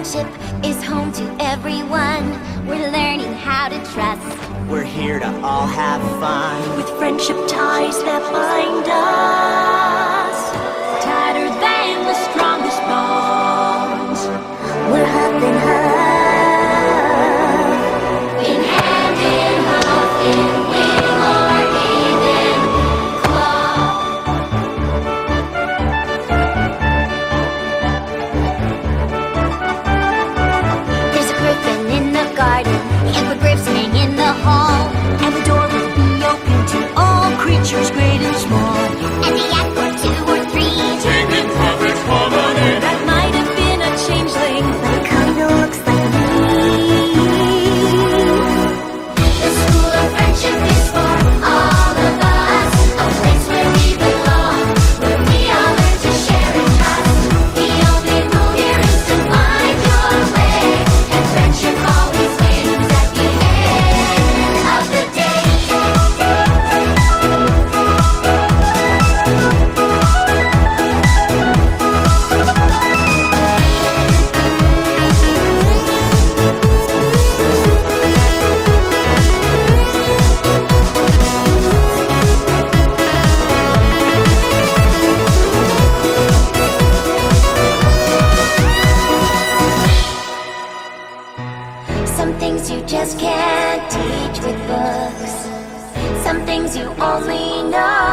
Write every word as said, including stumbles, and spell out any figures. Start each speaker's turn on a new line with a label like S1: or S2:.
S1: friendship is home to everyone. We're learning how to trust.
S2: We're here to all have fun.
S3: With friendship ties that bind us, tighter than the strongest bonds.
S1: We're half in half, in hand in half, in wing or even claw. There's a griffin in the garden, and the griffs hang in the hall,
S3: And the door will be open to all creatures great and small.
S1: and the yak or two or three.
S4: Taking profits common in.
S3: That might have been a changeling,
S1: But it kinda looks like me. The school of friendship is for all of us, a place where we belong, where we all learn to share and trust. The only rule here is to find your way, and friendship always wins at the end of the day. Some things you just can't teach with books. Some things you only know